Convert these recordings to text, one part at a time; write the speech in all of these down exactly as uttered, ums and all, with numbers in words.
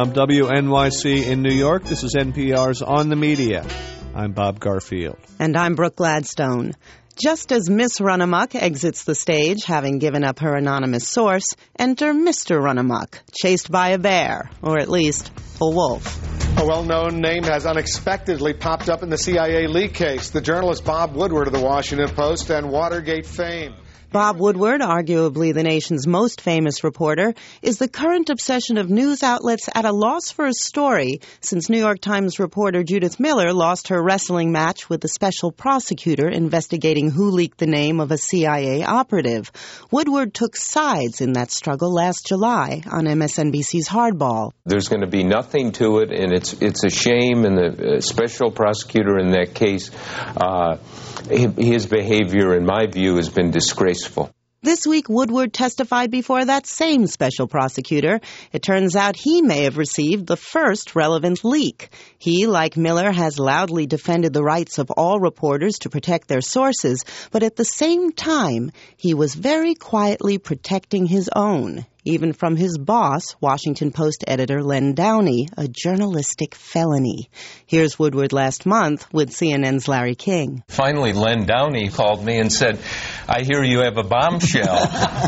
From W N Y C in New York, this is N P R's On the Media. I'm Bob Garfield. And I'm Brooke Gladstone. Just as Miss Runamuck exits the stage, having given up her anonymous source, enter Mister Runamuck, chased by a bear, or at least a wolf. A well-known name has unexpectedly popped up in the C I A leak case. The journalist Bob Woodward of the Washington Post and Watergate fame. Bob Woodward, arguably the nation's most famous reporter, is the current obsession of news outlets at a loss for a story since New York Times reporter Judith Miller lost her wrestling match with the special prosecutor investigating who leaked the name of a C I A operative. Woodward took sides in that struggle last July on M S N B C's Hardball. There's going to be nothing to it, and it's it's a shame, and the uh, special prosecutor in that case, uh, his behavior, in my view, has been disgraceful. This week, Woodward testified before that same special prosecutor. It turns out he may have received the first relevant leak. He, like Miller, has loudly defended the rights of all reporters to protect their sources, but at the same time, he was very quietly protecting his own, even from his boss, Washington Post editor Len Downey, a journalistic felony. Here's Woodward last month with C N N's Larry King. Finally, Len Downey called me and said, I hear you have a bombshell.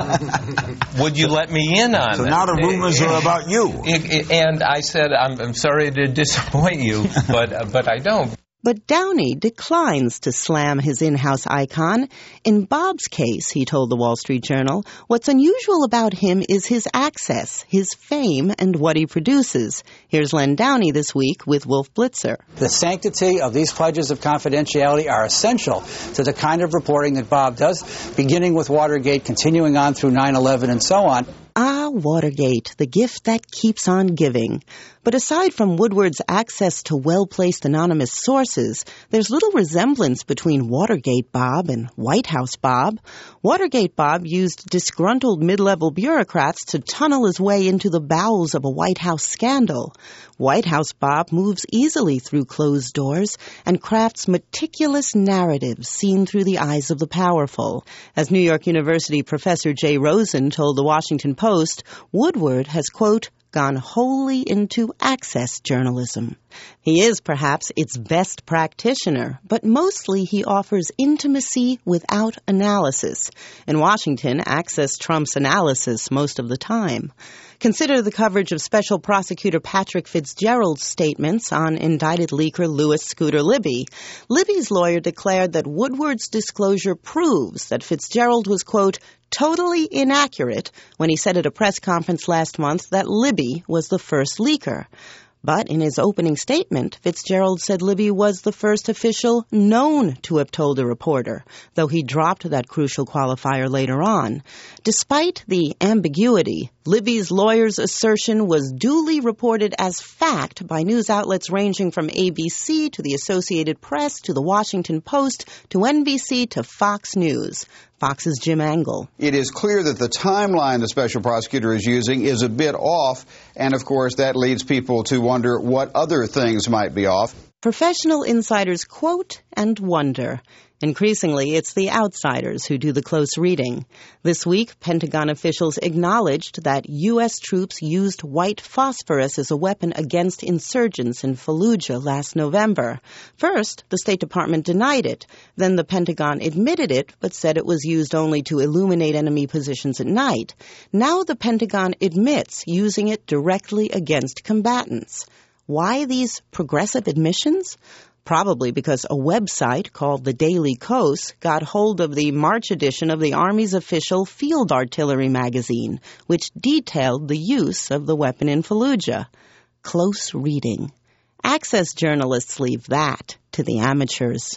Would you let me in on it? So now the rumors are about you. And I said, I'm, I'm sorry to disappoint you, but uh, but I don't. But Downey declines to slam his in-house icon. In Bob's case, he told the Wall Street Journal, what's unusual about him is his access, his fame, and what he produces. Here's Len Downey this week with Wolf Blitzer. The sanctity of these pledges of confidentiality are essential to the kind of reporting that Bob does, beginning with Watergate, continuing on through nine eleven, and so on. Ah, Watergate, the gift that keeps on giving. But aside from Woodward's access to well-placed anonymous sources, there's little resemblance between Watergate Bob and White House Bob. Watergate Bob used disgruntled mid-level bureaucrats to tunnel his way into the bowels of a White House scandal. White House Bob moves easily through closed doors and crafts meticulous narratives seen through the eyes of the powerful. As New York University professor Jay Rosen told the Washington Post, Woodward has, quote, gone wholly into access journalism. He is perhaps its best practitioner, but mostly he offers intimacy without analysis. In Washington, access trumps analysis most of the time. Consider the coverage of Special Prosecutor Patrick Fitzgerald's statements on indicted leaker Louis Scooter Libby. Libby's lawyer declared that Woodward's disclosure proves that Fitzgerald was, quote, totally inaccurate when he said at a press conference last month that Libby was the first leaker. But in his opening statement, Fitzgerald said Libby was the first official known to have told a reporter, though he dropped that crucial qualifier later on. Despite the ambiguity, Libby's lawyer's assertion was duly reported as fact by news outlets ranging from A B C to the Associated Press to the Washington Post to N B C to Fox News. Fox's Jim Angle. It is clear that the timeline the special prosecutor is using is a bit off, and of course that leads people to wonder what other things might be off. Professional insiders quote and wonder. Increasingly, it's the outsiders who do the close reading. This week, Pentagon officials acknowledged that U S troops used white phosphorus as a weapon against insurgents in Fallujah last November. First, the State Department denied it. Then the Pentagon admitted it, but said it was used only to illuminate enemy positions at night. Now the Pentagon admits using it directly against combatants. Why these progressive admissions? Probably because a website called the Daily Kos got hold of the March edition of the Army's official Field Artillery magazine, which detailed the use of the weapon in Fallujah. Close reading. Access journalists leave that to the amateurs.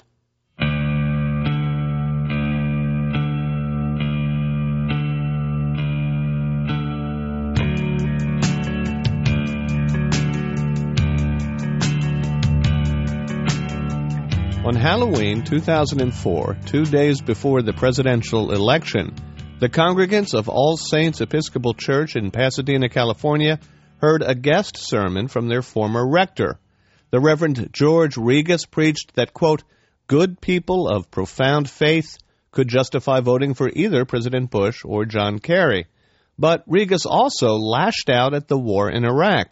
On Halloween two thousand four, two days before the presidential election, the congregants of All Saints Episcopal Church in Pasadena, California, heard a guest sermon from their former rector. The Reverend George Regas preached that, quote, good people of profound faith could justify voting for either President Bush or John Kerry. But Regas also lashed out at the war in Iraq,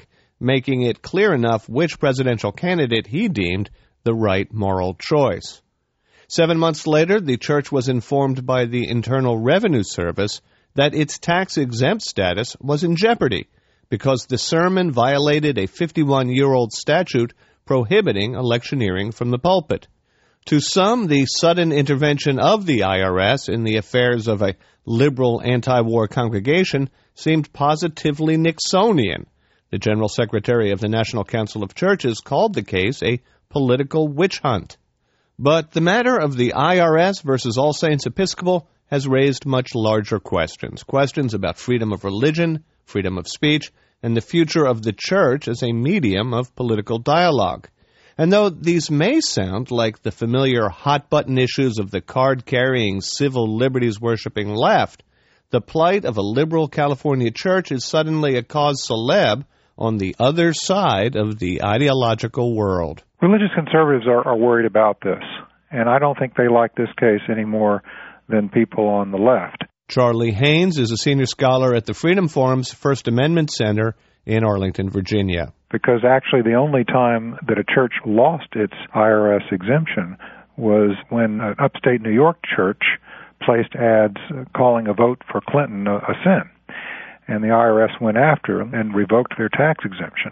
making it clear enough which presidential candidate he deemed the right moral choice. Seven months later, the church was informed by the Internal Revenue Service that its tax-exempt status was in jeopardy because the sermon violated a fifty-one-year-old statute prohibiting electioneering from the pulpit. To some, the sudden intervention of the I R S in the affairs of a liberal anti-war congregation seemed positively Nixonian. The General Secretary of the National Council of Churches called the case a political witch hunt. But the matter of the I R S versus All Saints Episcopal has raised much larger questions. Questions about freedom of religion, freedom of speech, and the future of the church as a medium of political dialogue. And though these may sound like the familiar hot-button issues of the card-carrying, civil liberties-worshipping left, the plight of a liberal California church is suddenly a cause célèbre on the other side of the ideological world. Religious conservatives are, are worried about this, and I don't think they like this case any more than people on the left. Charlie Haynes is a senior scholar at the Freedom Forum's First Amendment Center in Arlington, Virginia. Because actually the only time that a church lost its I R S exemption was when an upstate New York church placed ads calling a vote for Clinton a, a sin. And the I R S went after them and revoked their tax exemption.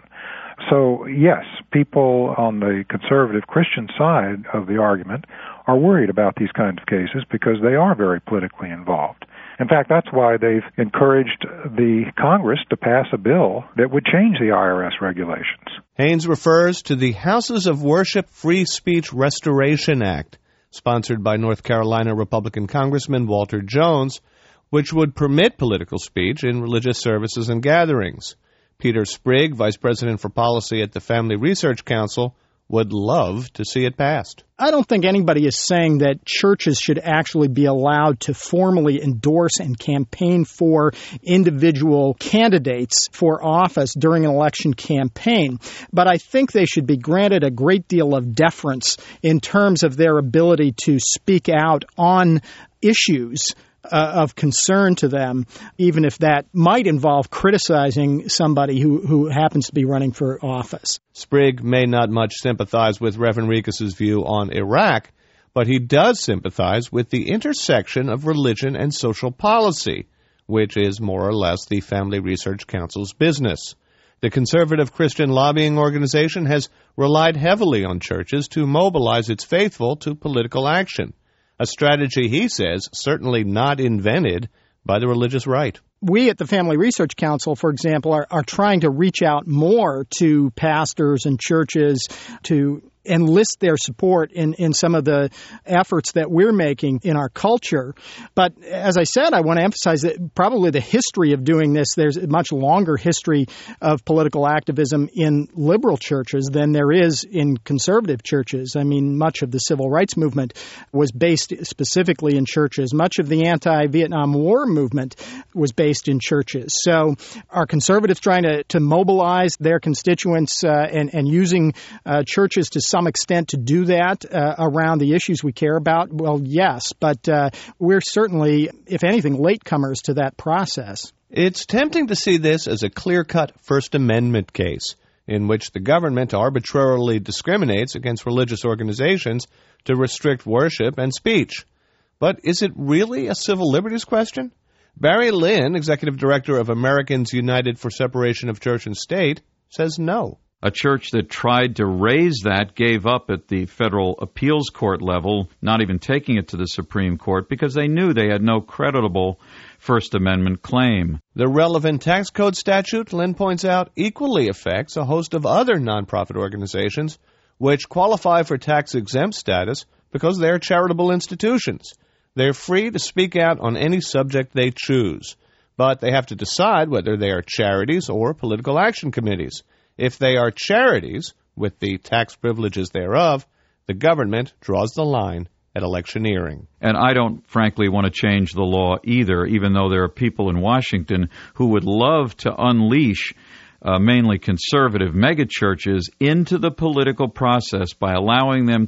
So, yes, people on the conservative Christian side of the argument are worried about these kinds of cases because they are very politically involved. In fact, that's why they've encouraged the Congress to pass a bill that would change the I R S regulations. Haynes refers to the Houses of Worship Free Speech Restoration Act, sponsored by North Carolina Republican Congressman Walter Jones, which would permit political speech in religious services and gatherings. Peter Sprigg, Vice President for Policy at the Family Research Council, would love to see it passed. I don't think anybody is saying that churches should actually be allowed to formally endorse and campaign for individual candidates for office during an election campaign. But I think they should be granted a great deal of deference in terms of their ability to speak out on issues Uh, of concern to them, even if that might involve criticizing somebody who, who happens to be running for office. Sprigg may not much sympathize with Reverend Rekus's view on Iraq, but he does sympathize with the intersection of religion and social policy, which is more or less the Family Research Council's business. The conservative Christian lobbying organization has relied heavily on churches to mobilize its faithful to political action. A strategy, he says, certainly not invented by the religious right. We at the Family Research Council, for example, are, are trying to reach out more to pastors and churches to enlist their support in, in some of the efforts that we're making in our culture. But as I said, I want to emphasize that probably the history of doing this, there's a much longer history of political activism in liberal churches than there is in conservative churches. I mean, much of the civil rights movement was based specifically in churches. Much of the anti-Vietnam War movement was based in churches. So are conservatives trying to, to mobilize their constituents uh, and, and using uh, churches to some extent to do that uh, around the issues we care about? Well, yes, but uh, we're certainly, if anything, latecomers to that process. It's tempting to see this as a clear-cut First Amendment case in which the government arbitrarily discriminates against religious organizations to restrict worship and speech. But is it really a civil liberties question? Barry Lynn, Executive Director of Americans United for Separation of Church and State, says no. A church that tried to raise that gave up at the federal appeals court level, not even taking it to the Supreme Court, because they knew they had no creditable First Amendment claim. The relevant tax code statute, Lynn points out, equally affects a host of other nonprofit organizations which qualify for tax-exempt status because they are charitable institutions. They're free to speak out on any subject they choose, but they have to decide whether they are charities or political action committees. If they are charities, with the tax privileges thereof, the government draws the line at electioneering. And I don't, frankly, want to change the law either, even though there are people in Washington who would love to unleash uh, mainly conservative megachurches into the political process by allowing them to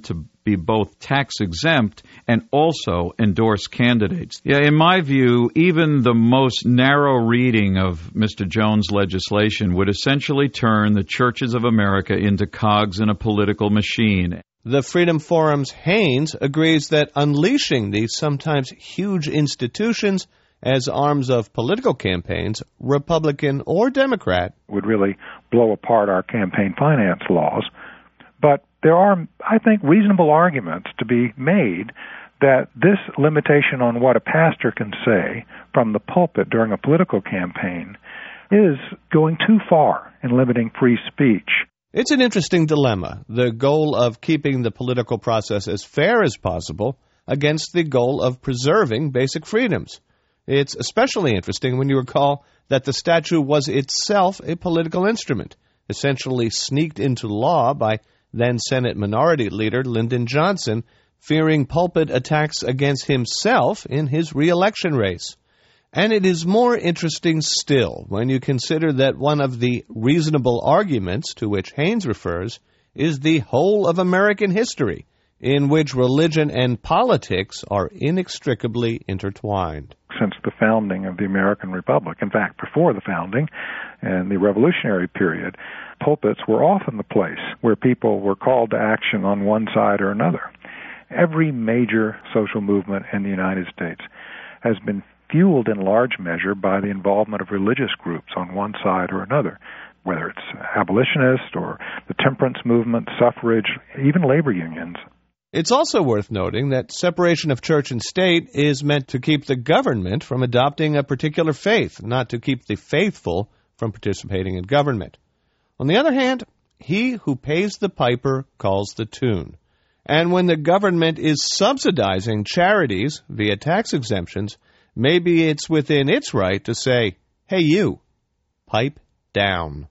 be both tax-exempt and also endorse candidates. Yeah, in my view, even the most narrow reading of Mister Jones' legislation would essentially turn the churches of America into cogs in a political machine. The Freedom Forum's Haynes agrees that unleashing these sometimes huge institutions as arms of political campaigns, Republican or Democrat, would really blow apart our campaign finance laws. But there are, I think, reasonable arguments to be made that this limitation on what a pastor can say from the pulpit during a political campaign is going too far in limiting free speech. It's an interesting dilemma, the goal of keeping the political process as fair as possible against the goal of preserving basic freedoms. It's especially interesting when you recall that the statute was itself a political instrument, essentially sneaked into law by then-Senate Minority Leader Lyndon Johnson, fearing pulpit attacks against himself in his re-election race. And it is more interesting still when you consider that one of the reasonable arguments to which Haynes refers is the whole of American history, in which religion and politics are inextricably intertwined. Since the founding of the American Republic, in fact, before the founding and the Revolutionary period, pulpits were often the place where people were called to action on one side or another. Every major social movement in the United States has been fueled in large measure by the involvement of religious groups on one side or another, whether it's abolitionist or the temperance movement, suffrage, even labor unions. It's also worth noting that separation of church and state is meant to keep the government from adopting a particular faith, not to keep the faithful from participating in government. On the other hand, he who pays the piper calls the tune. And when the government is subsidizing charities via tax exemptions, maybe it's within its right to say, hey you, pipe down.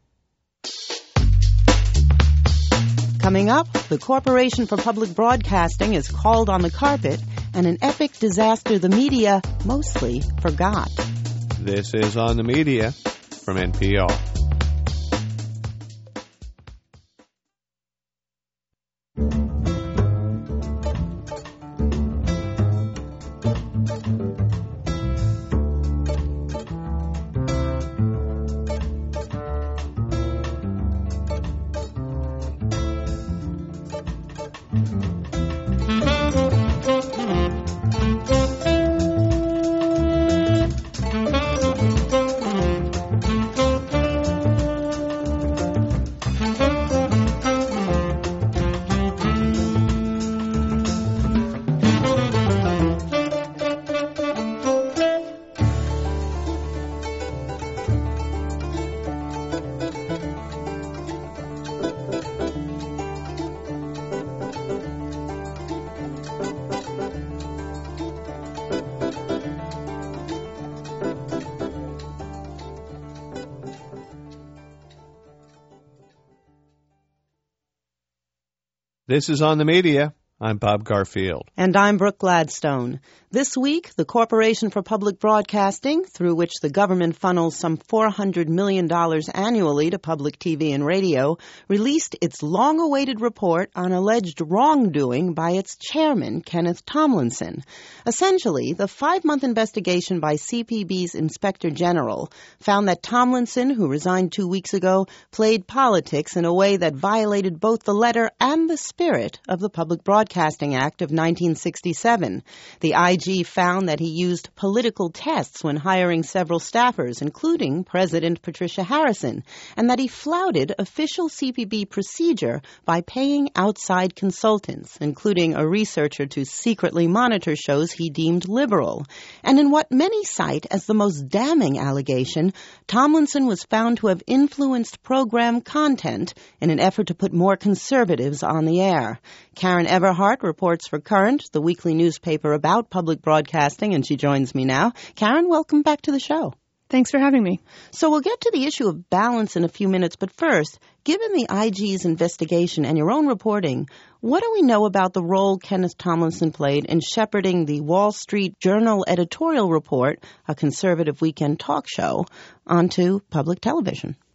Coming up, the Corporation for Public Broadcasting is called on the carpet, and an epic disaster the media mostly forgot. This is On the Media from N P R. This is On the Media. I'm Bob Garfield. And I'm Brooke Gladstone. This week, the Corporation for Public Broadcasting, through which the government funnels some four hundred million dollars annually to public T V and radio, released its long-awaited report on alleged wrongdoing by its chairman, Kenneth Tomlinson. Essentially, the five-month investigation by C P B's Inspector General found that Tomlinson, who resigned two weeks ago, played politics in a way that violated both the letter and the spirit of the Public Broadcasting Act of nineteen sixty-seven. The I G found that he used political tests when hiring several staffers, including President Patricia Harrison, and that he flouted official C P B procedure by paying outside consultants, including a researcher to secretly monitor shows he deemed liberal. And in what many cite as the most damning allegation, Tomlinson was found to have influenced program content in an effort to put more conservatives on the air. Karen Everhart reports for Current, the weekly newspaper about public broadcasting, and she joins me now. Karen, welcome back to the show. Thanks for having me. So we'll get to the issue of balance in a few minutes, but first, given the I G's investigation and your own reporting, what do we know about the role Kenneth Tomlinson played in shepherding the Wall Street Journal editorial report, a conservative weekend talk show, onto public television?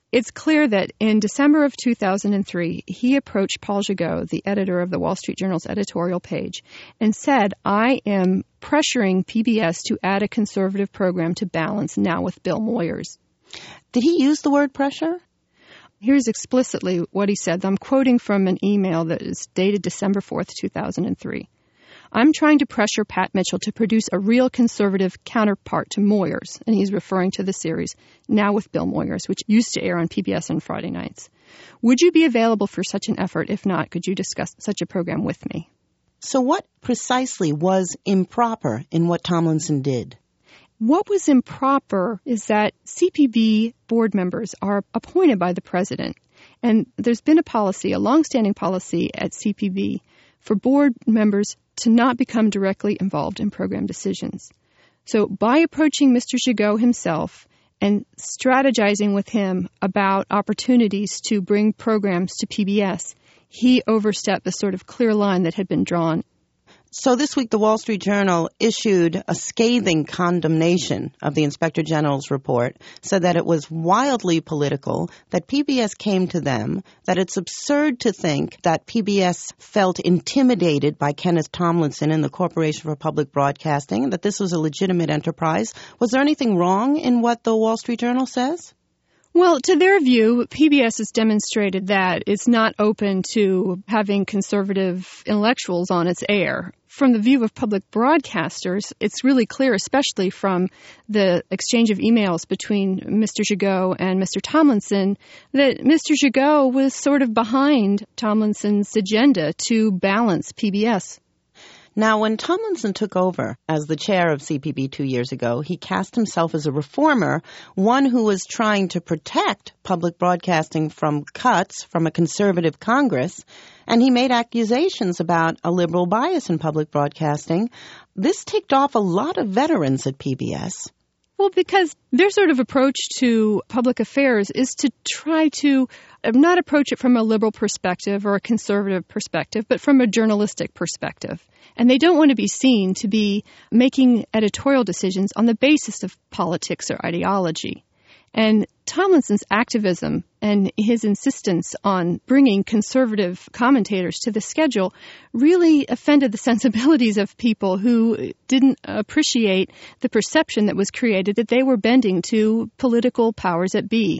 It's clear that in December of two thousand three, he approached Paul Gigot, the editor of the Wall Street Journal's editorial page, and said, I am pressuring P B S to add a conservative program to Balance now with Bill Moyers. Did he use the word pressure? Here's explicitly what he said. I'm quoting from an email that is dated December fourth, two thousand three. I'm trying to pressure Pat Mitchell to produce a real conservative counterpart to Moyers, and he's referring to the series Now with Bill Moyers, which used to air on P B S on Friday nights. Would you be available for such an effort? If not, could you discuss such a program with me? So what precisely was improper in what Tomlinson did? What was improper is that C P B board members are appointed by the president, and there's been a policy, a longstanding policy at C P B for board members to not become directly involved in program decisions. So by approaching Mister Gigot himself and strategizing with him about opportunities to bring programs to P B S, he overstepped the sort of clear line that had been drawn. So this week, the Wall Street Journal issued a scathing condemnation of the Inspector General's report, said that it was wildly political, that P B S came to them, that it's absurd to think that P B S felt intimidated by Kenneth Tomlinson and the Corporation for Public Broadcasting, and that this was a legitimate enterprise. Was there anything wrong in what the Wall Street Journal says? Well, to their view, P B S has demonstrated that it's not open to having conservative intellectuals on its air. From the view of public broadcasters, it's really clear, especially from the exchange of emails between Mister Gigot and Mister Tomlinson, that Mister Gigot was sort of behind Tomlinson's agenda to balance P B S. Now, when Tomlinson took over as the chair of C P B two years ago, he cast himself as a reformer, one who was trying to protect public broadcasting from cuts from a conservative Congress, and he made accusations about a liberal bias in public broadcasting. This ticked off a lot of veterans at P B S. Well, because their sort of approach to public affairs is to try to not approach it from a liberal perspective or a conservative perspective, but from a journalistic perspective. And they don't want to be seen to be making editorial decisions on the basis of politics or ideology. And Tomlinson's activism and his insistence on bringing conservative commentators to the schedule really offended the sensibilities of people who didn't appreciate the perception that was created that they were bending to political powers that be.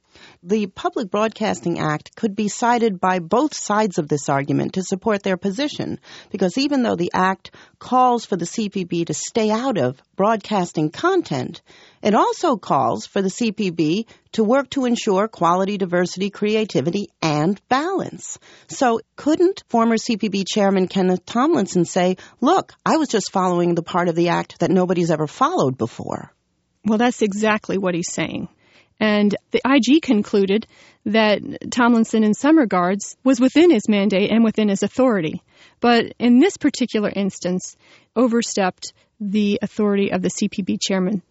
The Public Broadcasting Act could be cited by both sides of this argument to support their position, because even though the Act calls for the C P B to stay out of broadcasting content, it also calls for the C P B to work to ensure quality, diversity, creativity, and balance. So couldn't former C P B Chairman Kenneth Tomlinson say, look, I was just following the part of the Act that nobody's ever followed before? Well, that's exactly what he's saying. And the I G concluded that Tomlinson, in some regards, was within his mandate and within his authority. But in this particular instance, overstepped the authority of the C P B chairman.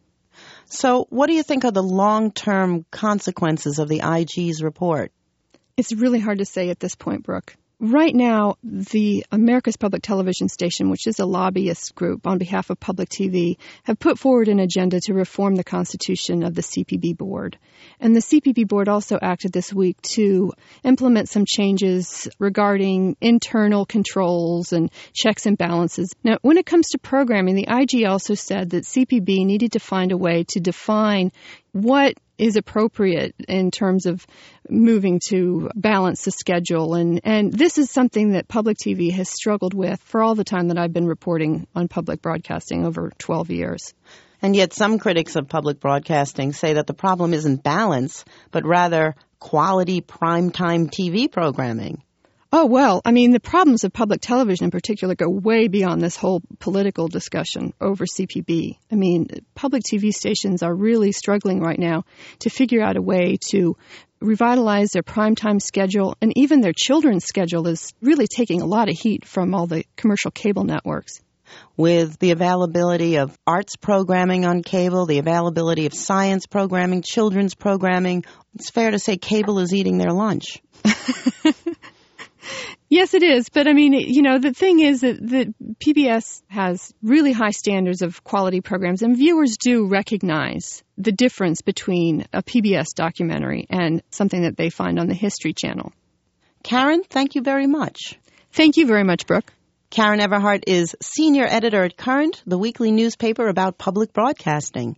So what do you think are the long-term consequences of the I G's report? It's really hard to say at this point, Brooke. Right now, the America's Public Television Station, which is a lobbyist group on behalf of Public T V, have put forward an agenda to reform the constitution of the C P B board. And the C P B board also acted this week to implement some changes regarding internal controls and checks and balances. Now, when it comes to programming, the I G also said that C P B needed to find a way to define what is appropriate in terms of moving to balance the schedule. And, and this is something that Public T V has struggled with for all the time that I've been reporting on public broadcasting over twelve years. And yet some critics of public broadcasting say that the problem isn't balance, but rather quality primetime T V programming. Oh, well, I mean, the problems of public television in particular go way beyond this whole political discussion over C P B. I mean, public T V stations are really struggling right now to figure out a way to revitalize their primetime schedule, and even their children's schedule is really taking a lot of heat from all the commercial cable networks. With the availability of arts programming on cable, the availability of science programming, children's programming, it's fair to say cable is eating their lunch. Yes, it is. But, I mean, you know, the thing is that, that P B S has really high standards of quality programs, and viewers do recognize the difference between a P B S documentary and something that they find on the History Channel. Karen, thank you very much. Thank you very much, Brooke. Karen Everhart is senior editor at Current, the weekly newspaper about public broadcasting.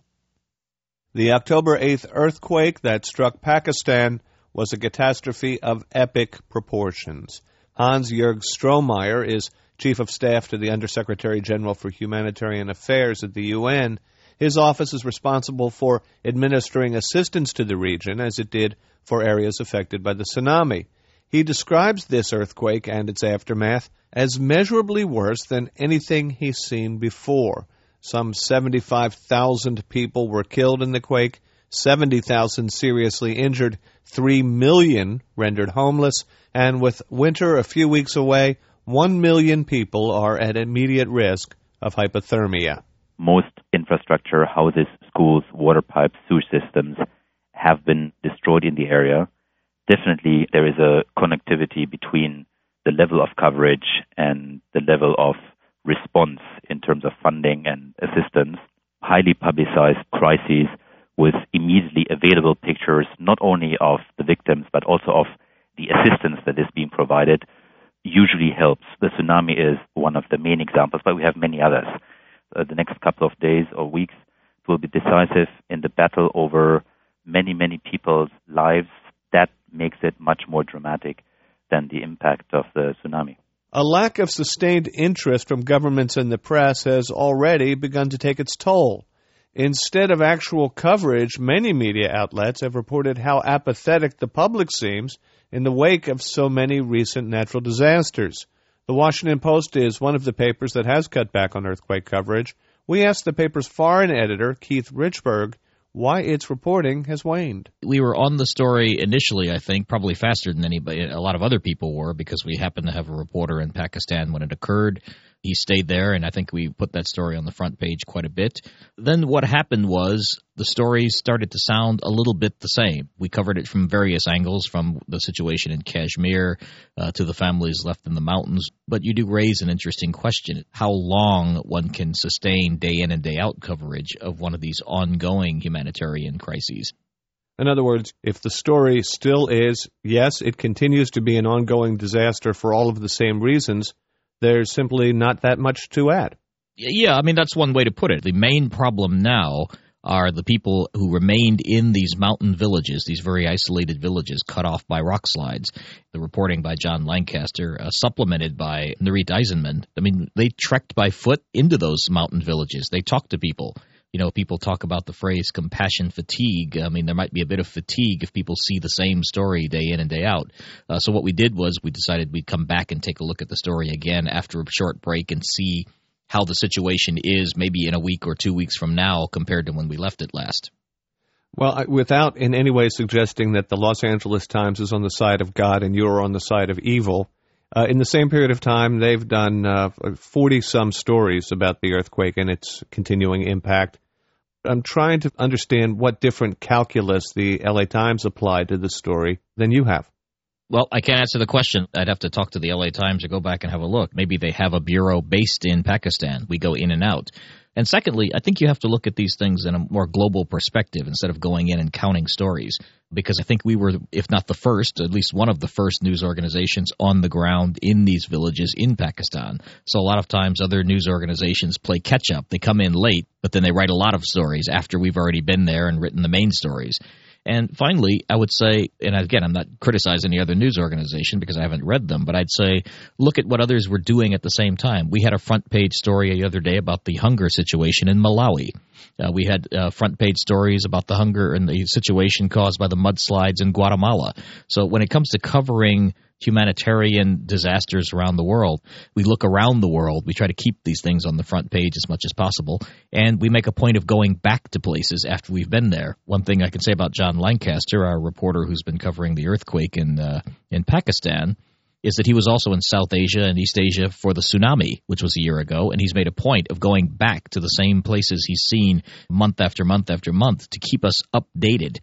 The October eighth earthquake that struck Pakistan was a catastrophe of epic proportions. Hans-Jörg Strohmeyer is Chief of Staff to the Undersecretary General for Humanitarian Affairs at the U N. His office is responsible for administering assistance to the region, as it did for areas affected by the tsunami. He describes this earthquake and its aftermath as measurably worse than anything he's seen before. Some seventy-five thousand people were killed in the quake, seventy thousand seriously injured, three million rendered homeless, and with winter a few weeks away, one million people are at immediate risk of hypothermia. Most infrastructure, houses, schools, water pipes, sewage systems have been destroyed in the area. Definitely there is a connectivity between the level of coverage and the level of response in terms of funding and assistance. Highly publicized crises with immediately available pictures not only of the victims but also of the assistance that is being provided usually helps. The tsunami is one of the main examples, but we have many others. Uh, the next couple of days or weeks will be decisive in the battle over many, many people's lives. That makes it much more dramatic than the impact of the tsunami. A lack of sustained interest from governments and the press has already begun to take its toll. Instead of actual coverage, many media outlets have reported how apathetic the public seems in the wake of so many recent natural disasters. The Washington Post is one of the papers that has cut back on earthquake coverage. We asked the paper's foreign editor, Keith Richburg, why its reporting has waned. We were on the story initially, I think, probably faster than anybody, a lot of other people were, because we happened to have a reporter in Pakistan when it occurred. He stayed there, and I think we put that story on the front page quite a bit. Then what happened was the stories started to sound a little bit the same. We covered it from various angles, from the situation in Kashmir uh, to the families left in the mountains. But you do raise an interesting question, how long one can sustain day in and day out coverage of one of these ongoing humanitarian crises. In other words, if the story still is, yes, it continues to be an ongoing disaster for all of the same reasons, there's simply not that much to add. Yeah, I mean, that's one way to put it. The main problem now are the people who remained in these mountain villages, these very isolated villages cut off by rock slides. The reporting by John Lancaster, uh, supplemented by Nurit Eisenman. I mean, they trekked by foot into those mountain villages. They talked to people. You know, people talk about the phrase compassion fatigue. I mean, there might be a bit of fatigue if people see the same story day in and day out. Uh, so what we did was we decided we'd come back and take a look at the story again after a short break and see how the situation is maybe in a week or two weeks from now compared to when we left it last. Well, without in any way suggesting that the Los Angeles Times is on the side of God and you're on the side of evil, uh, in the same period of time, they've done uh, forty-some stories about the earthquake and its continuing impact. I'm trying to understand what different calculus the L A Times applied to this story than you have. Well, I can't answer the question. I'd have to talk to the L A Times or go back and have a look. Maybe they have a bureau based in Pakistan. We go in and out. And secondly, I think you have to look at these things in a more global perspective instead of going in and counting stories. Because I think we were, if not the first, at least one of the first news organizations on the ground in these villages in Pakistan. So a lot of times other news organizations play catch-up. They come in late, but then they write a lot of stories after we've already been there and written the main stories. And finally, I would say, and again, I'm not criticizing any other news organization because I haven't read them, but I'd say look at what others were doing at the same time. We had a front page story the other day about the hunger situation in Malawi. Uh, we had uh, front page stories about the hunger and the situation caused by the mudslides in Guatemala. So when it comes to covering humanitarian disasters around the world, we look around the world. We try to keep these things on the front page as much as possible, and we make a point of going back to places after we've been there. One thing I can say about John Lancaster, our reporter who's been covering the earthquake in uh, in Pakistan, is that he was also in South Asia and East Asia for the tsunami, which was a year ago, and he's made a point of going back to the same places he's seen month after month after month to keep us updated.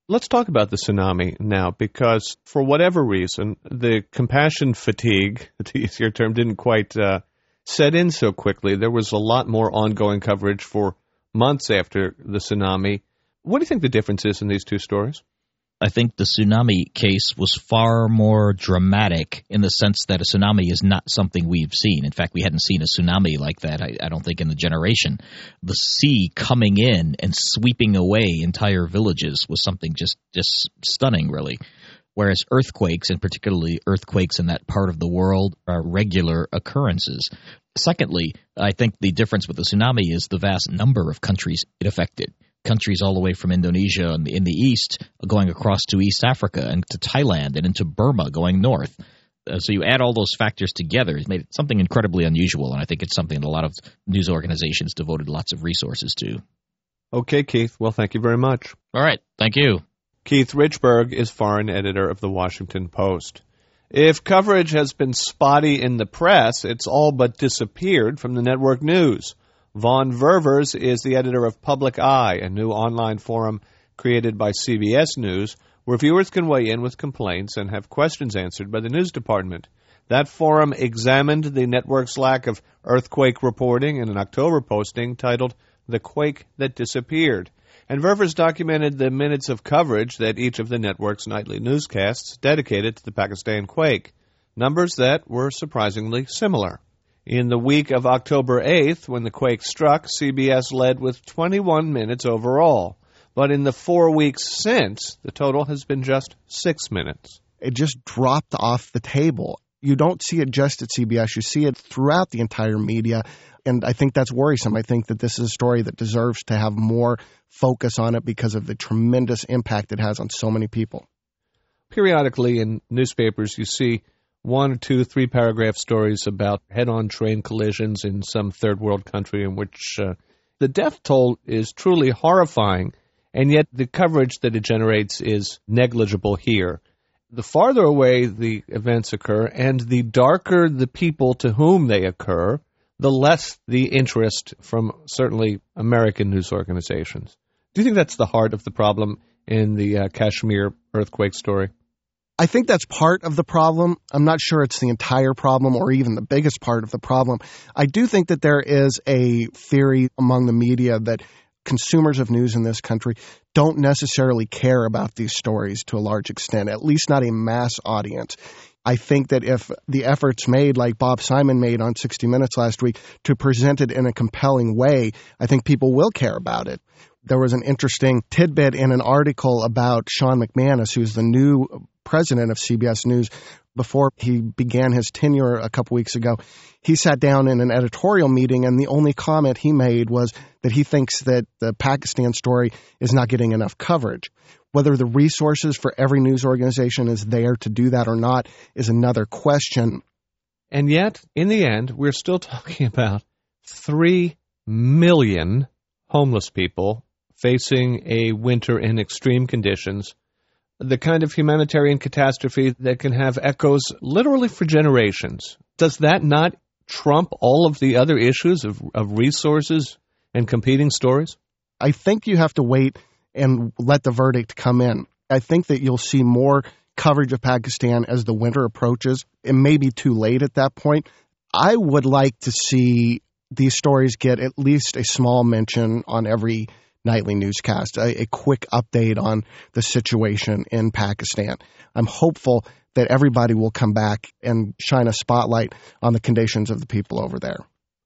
Let's talk about the tsunami now, because for whatever reason, the compassion fatigue, to use your term, didn't quite uh, set in so quickly. There was a lot more ongoing coverage for months after the tsunami. What do you think the difference is in these two stories? I think the tsunami case was far more dramatic in the sense that a tsunami is not something we've seen. In fact, we hadn't seen a tsunami like that, I, I don't think, in the generation. The sea coming in and sweeping away entire villages was something just, just stunning, really. Whereas earthquakes, and particularly earthquakes in that part of the world, are regular occurrences. Secondly, I think the difference with the tsunami is the vast number of countries it affected. Countries all the way from Indonesia in the, in the east, going across to East Africa and to Thailand and into Burma going north. Uh, so you add all those factors together, it's made it something incredibly unusual, and I think it's something that a lot of news organizations devoted lots of resources to. Okay, Keith. Well, thank you very much. All right. Thank you. Keith Richburg is foreign editor of The Washington Post. If coverage has been spotty in the press, it's all but disappeared from the network news. Vaughn Ververs is the editor of Public Eye, a new online forum created by C B S News, where viewers can weigh in with complaints and have questions answered by the news department. That forum examined the network's lack of earthquake reporting in an October posting titled The Quake That Disappeared. And Ververs documented the minutes of coverage that each of the network's nightly newscasts dedicated to the Pakistan quake, numbers that were surprisingly similar. In the week of October eighth, when the quake struck, C B S led with twenty-one minutes overall. But in the four weeks since, the total has been just six minutes. It just dropped off the table. You don't see it just at C B S. You see it throughout the entire media, and I think that's worrisome. I think that this is a story that deserves to have more focus on it because of the tremendous impact it has on so many people. Periodically in newspapers, you see one or two, three-paragraph stories about head-on train collisions in some third-world country in which uh, the death toll is truly horrifying, and yet the coverage that it generates is negligible here. The farther away the events occur, and the darker the people to whom they occur, the less the interest from certainly American news organizations. Do you think that's the heart of the problem in the uh, Kashmir earthquake story? I think that's part of the problem. I'm not sure it's the entire problem or even the biggest part of the problem. I do think that there is a theory among the media that consumers of news in this country don't necessarily care about these stories to a large extent, at least not a mass audience. I think that if the efforts made, like Bob Simon made on sixty minutes last week, to present it in a compelling way, I think people will care about it. There was an interesting tidbit in an article about Sean McManus, who's the new president of C B S News. Before he began his tenure a couple weeks ago, he sat down in an editorial meeting, and the only comment he made was that he thinks that the Pakistan story is not getting enough coverage. Whether the resources for every news organization is there to do that or not is another question. And yet, in the end, we're still talking about three million homeless people facing a winter in extreme conditions, the kind of humanitarian catastrophe that can have echoes literally for generations. Does that not trump all of the other issues of, of resources and competing stories? I think you have to wait and let the verdict come in. I think that you'll see more coverage of Pakistan as the winter approaches. It may be too late at that point. I would like to see these stories get at least a small mention on every nightly newscast, a, a quick update on the situation in Pakistan. I'm hopeful that everybody will come back and shine a spotlight on the conditions of the people over there.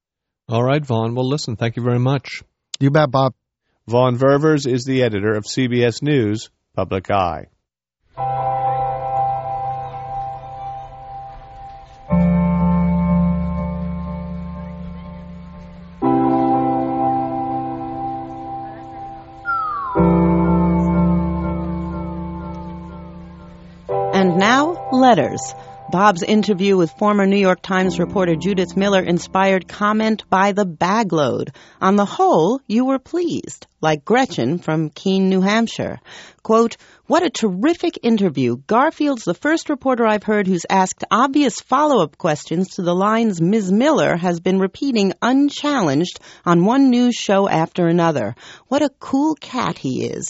All right, Vaughn. Well, listen, thank you very much. You bet, Bob. Vaughn Ververs is the editor of C B S News Public Eye. And now, letters. Bob's interview with former New York Times reporter Judith Miller inspired comment by the bagload. On the whole, you were pleased, like Gretchen from Keene, New Hampshire. Quote, what a terrific interview. Garfield's the first reporter I've heard who's asked obvious follow-up questions to the lines Miz Miller has been repeating unchallenged on one news show after another. What a cool cat he is.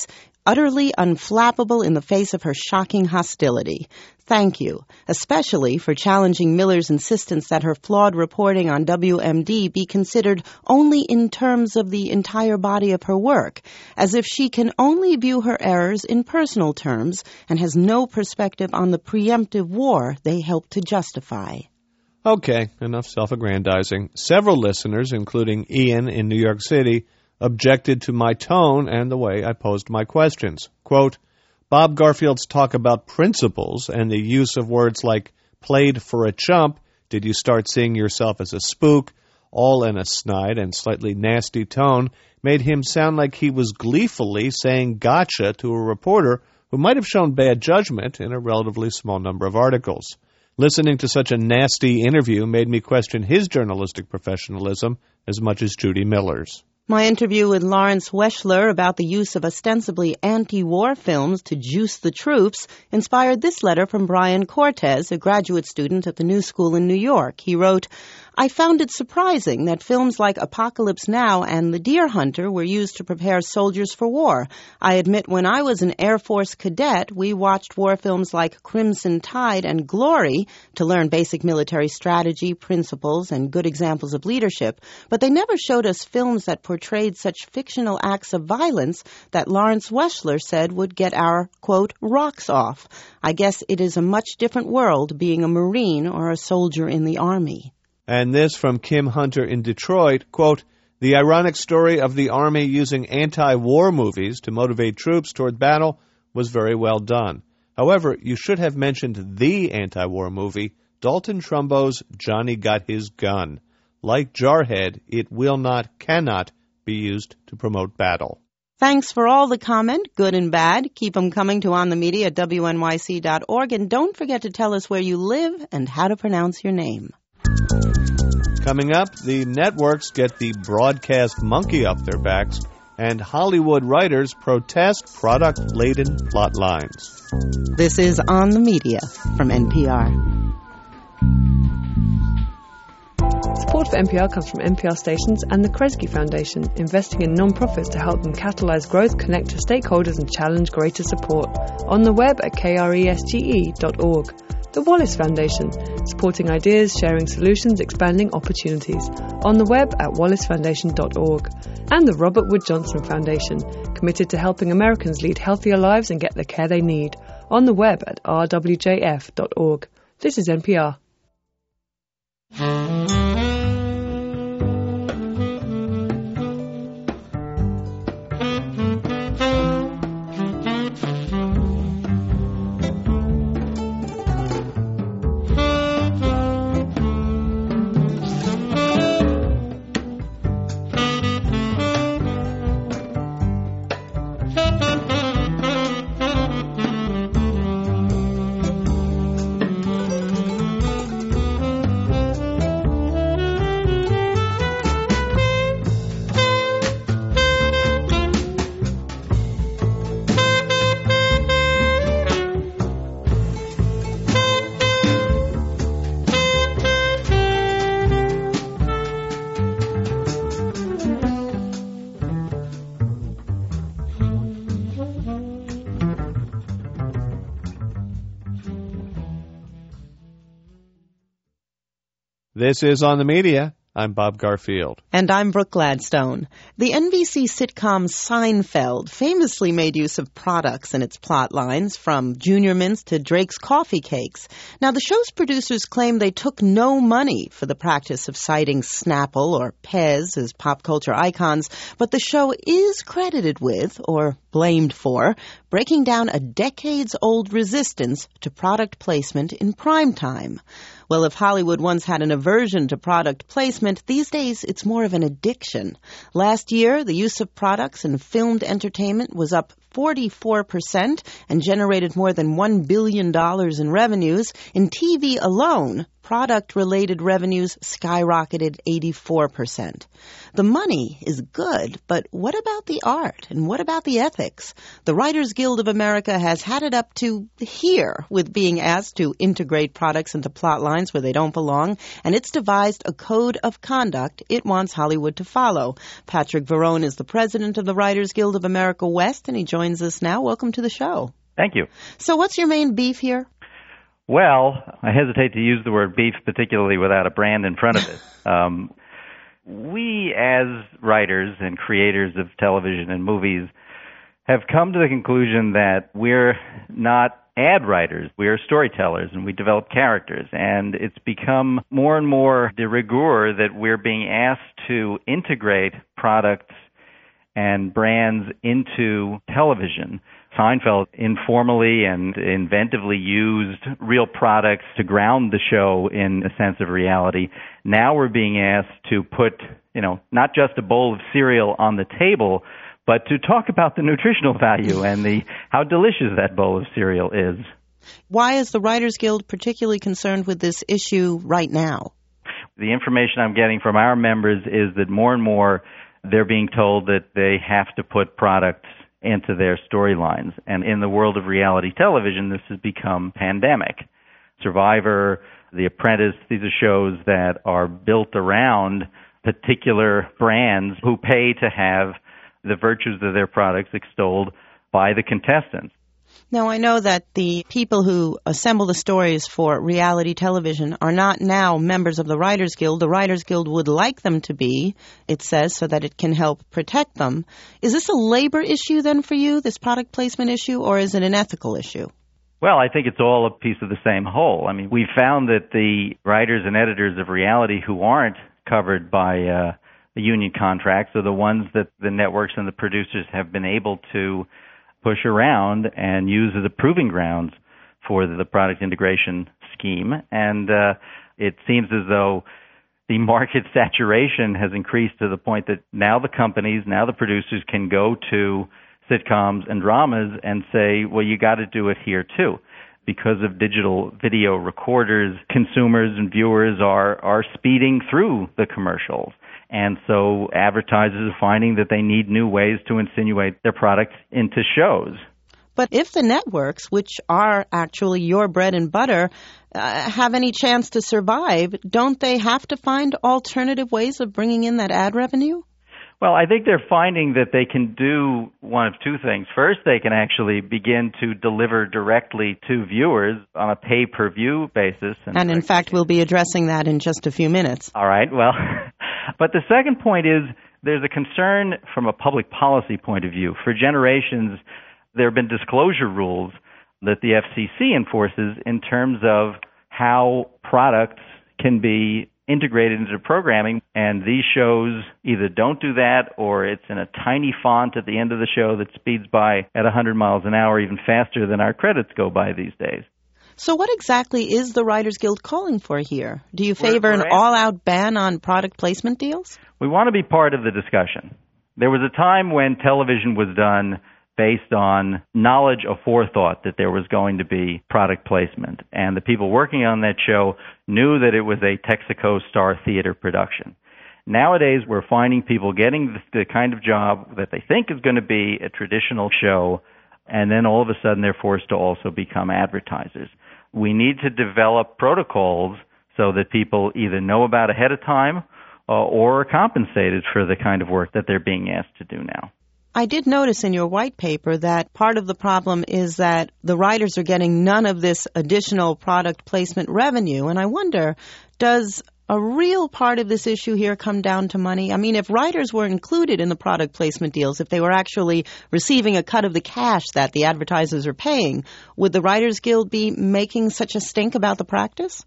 utterly unflappable in the face of her shocking hostility. Thank you, especially for challenging Miller's insistence that her flawed reporting on W M D be considered only in terms of the entire body of her work, as if she can only view her errors in personal terms and has no perspective on the preemptive war they help to justify. Okay, enough self-aggrandizing. Several listeners, including Ian in New York City, objected to my tone and the way I posed my questions. Quote, Bob Garfield's talk about principles and the use of words like played for a chump, did you start seeing yourself as a spook, all in a snide and slightly nasty tone, made him sound like he was gleefully saying gotcha to a reporter who might have shown bad judgment in a relatively small number of articles. Listening to such a nasty interview made me question his journalistic professionalism as much as Judy Miller's. My interview with Lawrence Weschler about the use of ostensibly anti-war films to juice the troops inspired this letter from Brian Cortez, a graduate student at the New School in New York. He wrote, I found it surprising that films like Apocalypse Now and The Deer Hunter were used to prepare soldiers for war. I admit when I was an Air Force cadet, we watched war films like Crimson Tide and Glory to learn basic military strategy, principles, and good examples of leadership, but they never showed us films that portrayed such fictional acts of violence that Lawrence Weschler said would get our, quote, rocks off. I guess it is a much different world being a Marine or a soldier in the Army. And this from Kim Hunter in Detroit, quote, the ironic story of the Army using anti-war movies to motivate troops toward battle was very well done. However, you should have mentioned the anti-war movie, Dalton Trumbo's Johnny Got His Gun. Like Jarhead, it will not, cannot be used to promote battle. Thanks for all the comment, good and bad. Keep them coming to on the media at W N Y C dot org, and don't forget to tell us where you live and how to pronounce your name. Coming up, the networks get the broadcast monkey off their backs, and Hollywood writers protest product-laden plot lines. This is On the Media from N P R. Support for N P R comes from N P R stations and the Kresge Foundation, investing in non-profits to help them catalyze growth, connect to stakeholders, and challenge greater support. On the web at kresge dot org. The Wallace Foundation, supporting ideas, sharing solutions, expanding opportunities. On the web at wallace foundation dot org. And the Robert Wood Johnson Foundation, committed to helping Americans lead healthier lives and get the care they need. On the web at r w j f dot org. This is N P R. This is On the Media. I'm Bob Garfield. And I'm Brooke Gladstone. The N B C sitcom Seinfeld famously made use of products in its plot lines, from Junior Mints to Drake's Coffee Cakes. Now, the show's producers claim they took no money for the practice of citing Snapple or Pez as pop culture icons, but the show is credited with, or blamed for, breaking down a decades-old resistance to product placement in primetime. Well, if Hollywood once had an aversion to product placement, these days it's more of an addiction. Last year, the use of products in filmed entertainment was up forty-four percent and generated more than one billion dollars in revenues. In T V alone, product-related revenues skyrocketed eighty-four percent. The money is good, but what about the art and what about the ethics? The Writers Guild of America has had it up to here with being asked to integrate products into plot lines where they don't belong, and it's devised a code of conduct it wants Hollywood to follow. Patrick Verrone is the president of the Writers Guild of America West, and he joins us now. Welcome to the show. Thank you. So what's your main beef here? Well, I hesitate to use the word beef, particularly without a brand in front of it. Um, we, as writers and creators of television and movies, have come to the conclusion that we're not ad writers. We are storytellers, and we develop characters. And it's become more and more de rigueur that we're being asked to integrate products and brands into television. Seinfeld informally and inventively used real products to ground the show in a sense of reality. Now we're being asked to put, you know, not just a bowl of cereal on the table, but to talk about the nutritional value and the how delicious that bowl of cereal is. Why is the Writers Guild particularly concerned with this issue right now? The information I'm getting from our members is that more and more they're being told that they have to put products into their storylines. And in the world of reality television, this has become pandemic. Survivor, The Apprentice, these are shows that are built around particular brands who pay to have the virtues of their products extolled by the contestants. Now, I know that the people who assemble the stories for reality television are not now members of the Writers Guild. The Writers Guild would like them to be, it says, so that it can help protect them. Is this a labor issue then for you, this product placement issue, or is it an ethical issue? Well, I think it's all a piece of the same whole. I mean, we found that the writers and editors of reality who aren't covered by uh, the union contracts are the ones that the networks and the producers have been able to push around and use as a proving grounds for the product integration scheme. And uh, it seems as though the market saturation has increased to the point that now the companies, now the producers can go to sitcoms and dramas and say, well, you got to do it here too. Because of digital video recorders, consumers and viewers are, are speeding through the commercials. And so advertisers are finding that they need new ways to insinuate their products into shows. But if the networks, which are actually your bread and butter, uh, have any chance to survive, don't they have to find alternative ways of bringing in that ad revenue? Well, I think they're finding that they can do one of two things. First, they can actually begin to deliver directly to viewers on a pay-per-view basis. And, and in fact, we'll be addressing that in just a few minutes. All right, well, but the second point is there's a concern from a public policy point of view. For generations, there have been disclosure rules that the F C C enforces in terms of how products can be integrated into programming, and these shows either don't do that or it's in a tiny font at the end of the show that speeds by at one hundred miles an hour, even faster than our credits go by these days. So what exactly is the Writers Guild calling for here? Do you favor we're, we're an all-out ban on product placement deals? We want to be part of the discussion. There was a time when television was done based on knowledge or forethought that there was going to be product placement. And the people working on that show knew that it was a Texaco Star Theater production. Nowadays, we're finding people getting the kind of job that they think is going to be a traditional show, and then all of a sudden they're forced to also become advertisers. We need to develop protocols so that people either know about ahead of time uh, or are compensated for the kind of work that they're being asked to do now. I did notice in your white paper that part of the problem is that the writers are getting none of this additional product placement revenue. And I wonder, does a real part of this issue here come down to money? I mean, if writers were included in the product placement deals, if they were actually receiving a cut of the cash that the advertisers are paying, would the Writers Guild be making such a stink about the practice?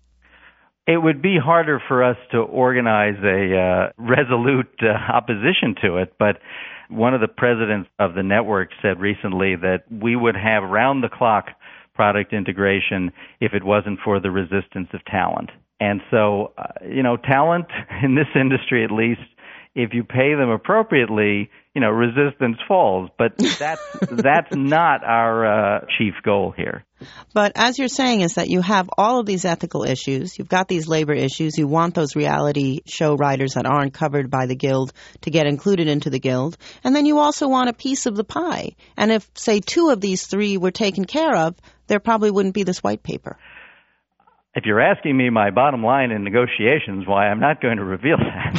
It would be harder for us to organize a uh, resolute uh, opposition to it, but one of the presidents of the network said recently that we would have round-the-clock product integration if it wasn't for the resistance of talent. And so, uh, you know, talent in this industry at least if you pay them appropriately, you know, resistance falls. But that's that's not our uh, chief goal here. But as you're saying is that you have all of these ethical issues, you've got these labor issues, you want those reality show writers that aren't covered by the Guild to get included into the Guild, and then you also want a piece of the pie. And if, say, two of these three were taken care of, there probably wouldn't be this white paper. If you're asking me my bottom line in negotiations, why, I'm not going to reveal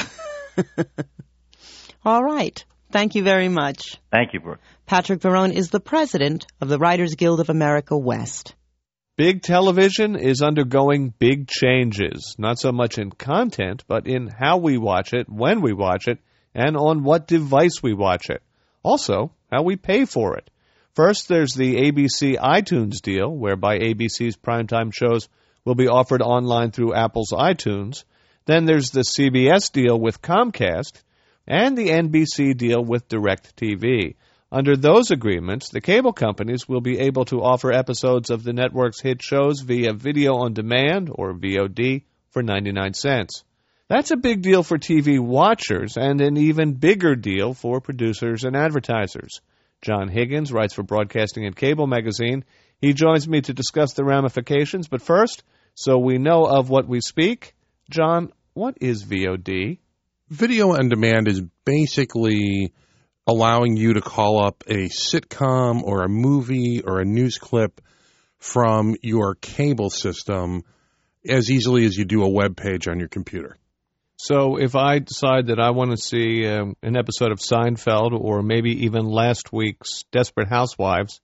that. All right. Thank you very much. Thank you, Brooke. Patrick Barone is the president of the Writers Guild of America West. Big television is undergoing big changes, not so much in content, but in how we watch it, when we watch it, and on what device we watch it. Also, how we pay for it. First, there's the A B C iTunes deal, whereby A B C's primetime shows will be offered online through Apple's iTunes. Then there's the C B S deal with Comcast, and the N B C deal with DirecTV. Under those agreements, the cable companies will be able to offer episodes of the network's hit shows via video on demand, or V O D, for ninety-nine cents. That's a big deal for T V watchers, and an even bigger deal for producers and advertisers. John Higgins writes for Broadcasting and Cable magazine. He joins me to discuss the ramifications, but first, so we know of what we speak, John, what is V O D? Video on demand is basically allowing you to call up a sitcom or a movie or a news clip from your cable system as easily as you do a web page on your computer. So if I decide that I want to see um, an episode of Seinfeld or maybe even last week's Desperate Housewives,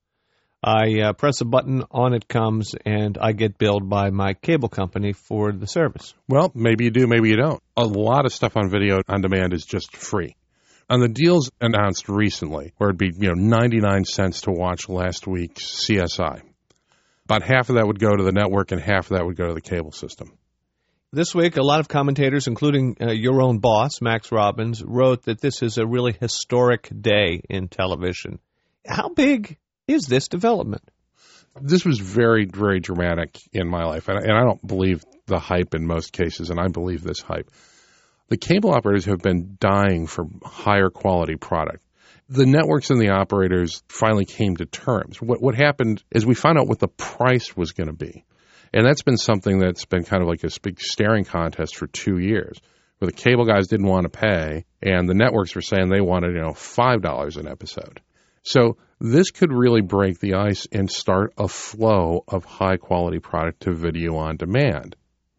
I uh, press a button, on it comes, and I get billed by my cable company for the service. Well, maybe you do, maybe you don't. A lot of stuff on video on demand is just free. On the deals announced recently, where it'd be, you know, ninety-nine cents to watch last week's C S I, about half of that would go to the network and half of that would go to the cable system. This week, a lot of commentators, including uh, your own boss, Max Robbins, wrote that this is a really historic day in television. How big is this development? This was very, very dramatic in my life, and I don't believe the hype in most cases, and I believe this hype. The cable operators have been dying for higher quality product. The networks and the operators finally came to terms. What, what happened is we found out what the price was going to be, and that's been something that's been kind of like a big staring contest for two years, where the cable guys didn't want to pay, and the networks were saying they wanted, you know, five dollars an episode. So this could really break the ice and start a flow of high-quality product to video on demand.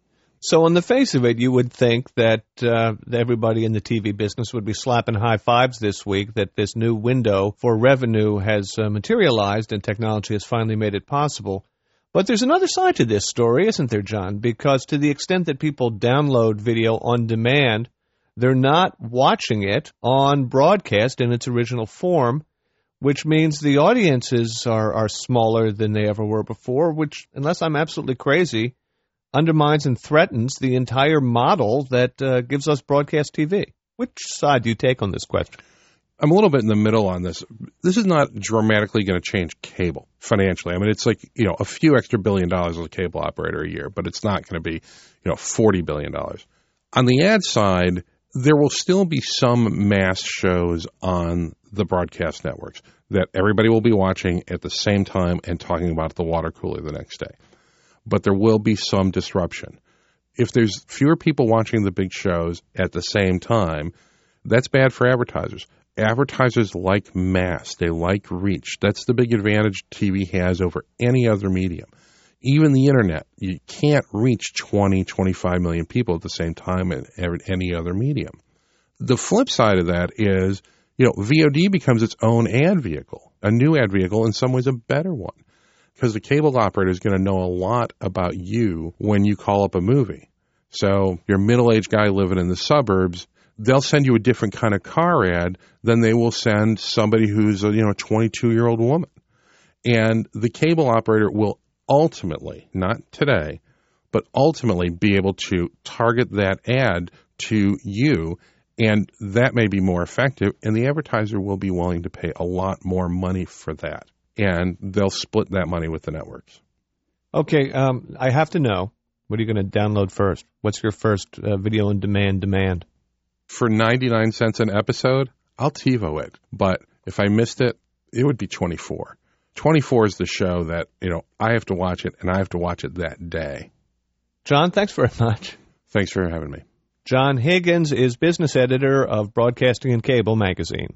So on the face of it, you would think that uh, everybody in the T V business would be slapping high fives this week, that this new window for revenue has uh, materialized and technology has finally made it possible. But there's another side to this story, isn't there, John? Because to the extent that people download video on demand, they're not watching it on broadcast in its original form, which means the audiences are, are smaller than they ever were before, which, unless I'm absolutely crazy, undermines and threatens the entire model that uh, gives us broadcast T V. Which side do you take on this question? I'm a little bit in the middle on this. This is not dramatically going to change cable financially. I mean, it's like, you know, a few extra billion dollars as a cable operator a year, but it's not going to be, you know, forty billion dollars. On the ad side, there will still be some mass shows on the broadcast networks that everybody will be watching at the same time and talking about the water cooler the next day. But there will be some disruption. If there's fewer people watching the big shows at the same time, that's bad for advertisers. Advertisers like mass. They like reach. That's the big advantage T V has over any other medium. Even the Internet, you can't reach twenty, twenty-five million people at the same time in any other medium. The flip side of that is, you know, V O D becomes its own ad vehicle, a new ad vehicle, in some ways a better one, because the cable operator is going to know a lot about you when you call up a movie. So your middle-aged guy living in the suburbs, they'll send you a different kind of car ad than they will send somebody who's a, you know, twenty-two-year-old woman. And the cable operator will ultimately, not today, but ultimately be able to target that ad to you, and that may be more effective, and the advertiser will be willing to pay a lot more money for that, and they'll split that money with the networks. Okay, um, I have to know, what are you going to download first? What's your first uh, video on demand demand? For ninety-nine cents an episode, I'll TiVo it. But if I missed it, it would be twenty-four. twenty-four is the show that, you know, I have to watch it, and I have to watch it that day. John, thanks very much. Thanks for having me. John Higgins is business editor of Broadcasting and Cable magazine.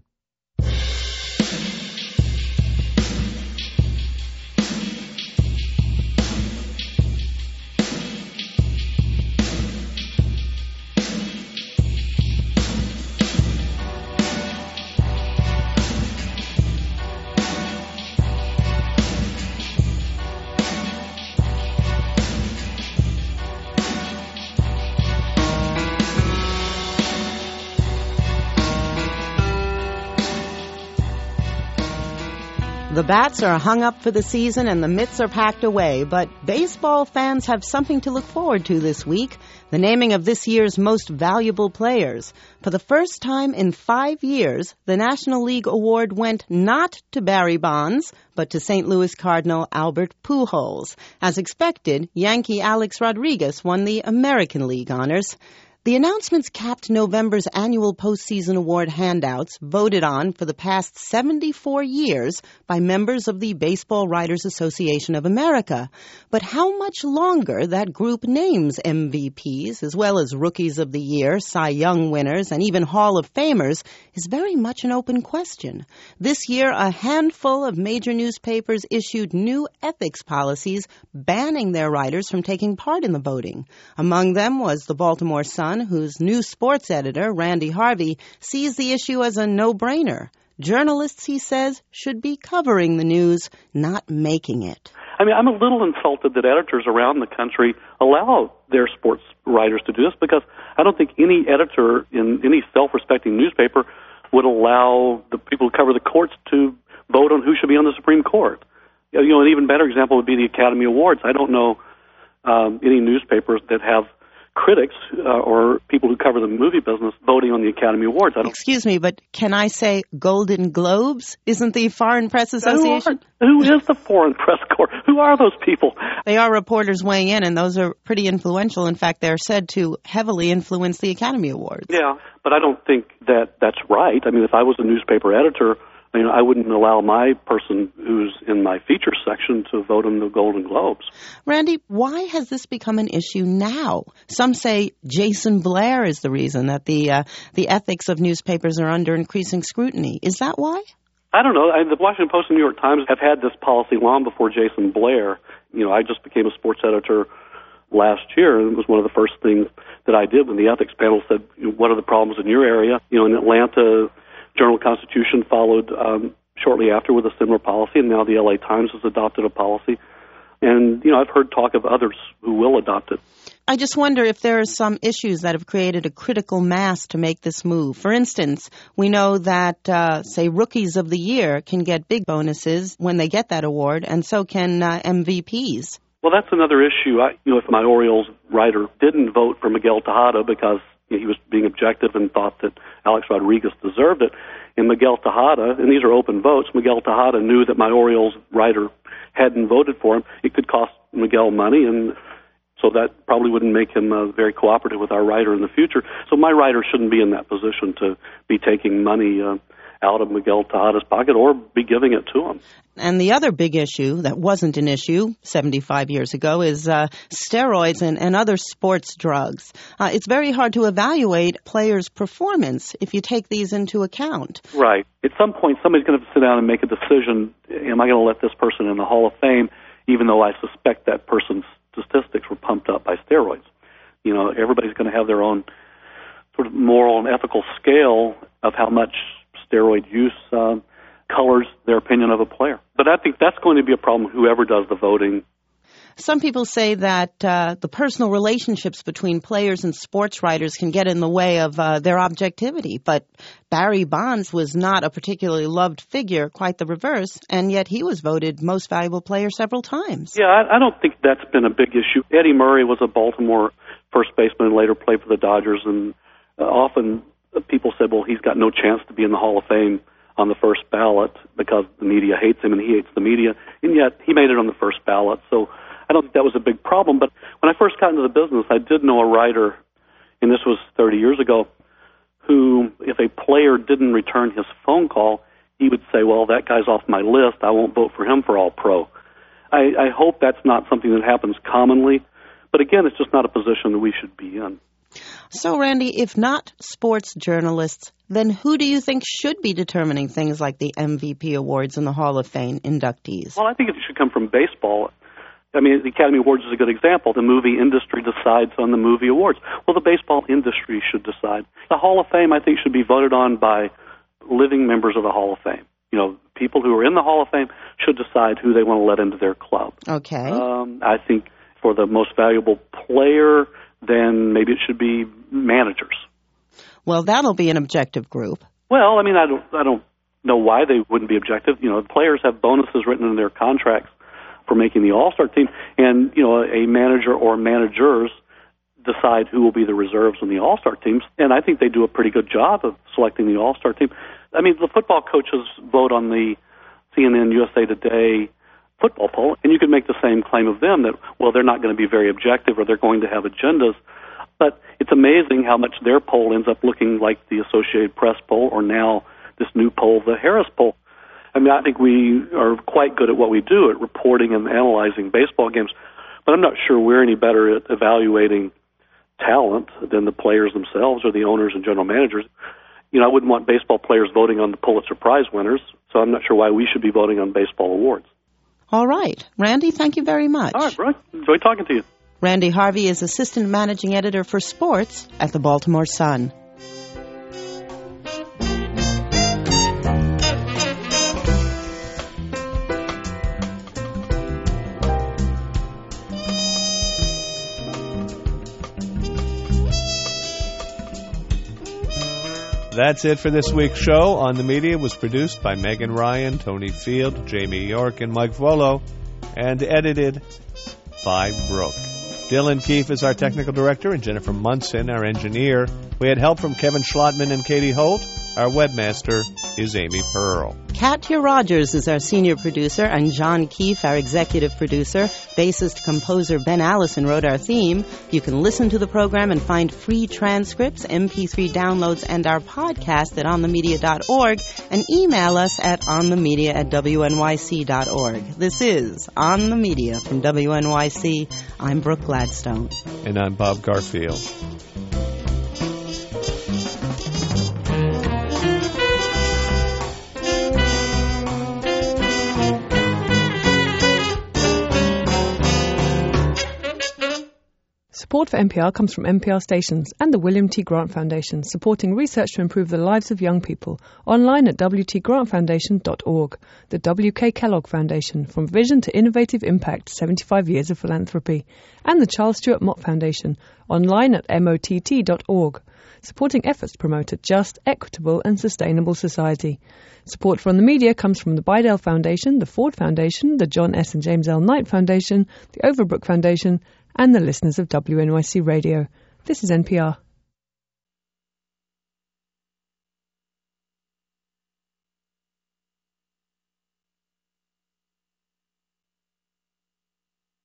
The bats are hung up for the season and the mitts are packed away, but baseball fans have something to look forward to this week, the naming of this year's most valuable players. For the first time in five years, the National League award went not to Barry Bonds, but to Saint Louis Cardinal Albert Pujols. As expected, Yankee Alex Rodriguez won the American League honors. The announcements capped November's annual postseason award handouts voted on for the past seventy-four years by members of the Baseball Writers Association of America. But how much longer that group names M V Ps, as well as Rookies of the Year, Cy Young winners, and even Hall of Famers, is very much an open question. This year, a handful of major newspapers issued new ethics policies banning their writers from taking part in the voting. Among them was the Baltimore Sun, whose new sports editor, Randy Harvey, sees the issue as a no-brainer. Journalists, he says, should be covering the news, not making it. I mean, I'm a little insulted that editors around the country allow their sports writers to do this, because I don't think any editor in any self-respecting newspaper would allow the people who cover the courts to vote on who should be on the Supreme Court. You know, an even better example would be the Academy Awards. I don't know um, any newspapers that have critics uh, or people who cover the movie business voting on the Academy Awards. I don't Excuse me, but can I say Golden Globes? Isn't the Foreign Press Association? Who, are, who is the Foreign Press Corps? Who are those people? They are reporters weighing in, and those are pretty influential. In fact, they're said to heavily influence the Academy Awards. Yeah, but I don't think that that's right. I mean, if I was a newspaper editor, you know, I wouldn't allow my person who's in my feature section to vote in the Golden Globes. Randy, why has this become an issue now? Some say Jason Blair is the reason that the uh, the ethics of newspapers are under increasing scrutiny. Is that why? I don't know. I, the Washington Post and New York Times have had this policy long before Jason Blair. You know, I just became a sports editor last year, and it was one of the first things that I did when the ethics panel said, what are the problems in your area? You know, in Atlanta, Journal-Constitution followed um, shortly after with a similar policy, and now the L A Times has adopted a policy. And, you know, I've heard talk of others who will adopt it. I just wonder if there are some issues that have created a critical mass to make this move. For instance, we know that, uh, say, Rookies of the Year can get big bonuses when they get that award, and so can uh, M V Ps. Well, that's another issue. I, you know, if my Orioles writer didn't vote for Miguel Tejada because he was being objective and thought that Alex Rodriguez deserved it, and Miguel Tejada, and these are open votes, Miguel Tejada knew that my Orioles writer hadn't voted for him, it could cost Miguel money, and so that probably wouldn't make him uh, very cooperative with our writer in the future. So my writer shouldn't be in that position to be taking money uh, out of Miguel Tejada's pocket or be giving it to him. And the other big issue that wasn't an issue seventy-five years ago is uh, steroids and, and other sports drugs. Uh, it's very hard to evaluate players' performance if you take these into account. Right. At some point, somebody's going to have to sit down and make a decision. Am I going to let this person in the Hall of Fame, even though I suspect that person's statistics were pumped up by steroids? You know, everybody's going to have their own sort of moral and ethical scale of how much steroid use uh, colors their opinion of a player. But I think that's going to be a problem, whoever does the voting. Some people say that uh, the personal relationships between players and sports writers can get in the way of uh, their objectivity. But Barry Bonds was not a particularly loved figure, quite the reverse, and yet he was voted most valuable player several times. Yeah, I, I don't think that's been a big issue. Eddie Murray was a Baltimore first baseman and later played for the Dodgers, and uh, often people said, well, he's got no chance to be in the Hall of Fame on the first ballot because the media hates him and he hates the media, and yet he made it on the first ballot. So I don't think that was a big problem. But when I first got into the business, I did know a writer, and this was thirty years ago, who, if a player didn't return his phone call, he would say, well, that guy's off my list. I won't vote for him for All-Pro. I, I hope that's not something that happens commonly. But again, it's just not a position that we should be in. So, Randy, if not sports journalists, then who do you think should be determining things like the M V P awards and the Hall of Fame inductees? Well, I think it should come from baseball. I mean, the Academy Awards is a good example. The movie industry decides on the movie awards. Well, the baseball industry should decide. The Hall of Fame, I think, should be voted on by living members of the Hall of Fame. You know, people who are in the Hall of Fame should decide who they want to let into their club. Okay. Um, I think for the most valuable player, then maybe it should be managers. Well, that'll be an objective group. Well, I mean, I don't, I don't know why they wouldn't be objective. You know, the players have bonuses written in their contracts for making the All-Star team, and you know, a manager or managers decide who will be the reserves in the All-Star teams. And I think they do a pretty good job of selecting the All-Star team. I mean, the football coaches vote on the C N N U S A Today football poll, and you could make the same claim of them that, well, they're not going to be very objective or they're going to have agendas. But it's amazing how much their poll ends up looking like the Associated Press poll or now this new poll, the Harris poll. I mean, I think we are quite good at what we do at reporting and analyzing baseball games, but I'm not sure we're any better at evaluating talent than the players themselves or the owners and general managers. You know, I wouldn't want baseball players voting on the Pulitzer Prize winners, so I'm not sure why we should be voting on baseball awards. All right. Randy, thank you very much. All right, Brooke. Enjoy talking to you. Randy Harvey is Assistant Managing Editor for Sports at the Baltimore Sun. That's it for this week's show. On the Media was produced by Megan Ryan, Tony Field, Jamie York, and Mike Volo, and edited by Brooke. Dylan Keefe is our technical director, and Jennifer Munson, our engineer. We had help from Kevin Schlotman and Katie Holt. Our webmaster is Amy Pearl. Katya Rogers is our senior producer, and John Keefe, our executive producer. Bassist composer Ben Allison wrote our theme. You can listen to the program and find free transcripts, M P three downloads, and our podcast at on the media dot org, and email us at onthemedia at w n y c dot org. This is On the Media from W N Y C. I'm Brooke Gladstone. And I'm Bob Garfield. Support for N P R comes from N P R stations and the William T. Grant Foundation, supporting research to improve the lives of young people. Online at w t grant foundation dot org. The W K Kellogg Foundation, from vision to innovative impact, seventy-five years of philanthropy. And the Charles Stewart Mott Foundation, online at m o t t dot org, supporting efforts to promote a just, equitable and sustainable society. Support from the media comes from the Bidell Foundation, the Ford Foundation, the John S. and James L. Knight Foundation, the Overbrook Foundation, and the listeners of W N Y C Radio. This is N P R.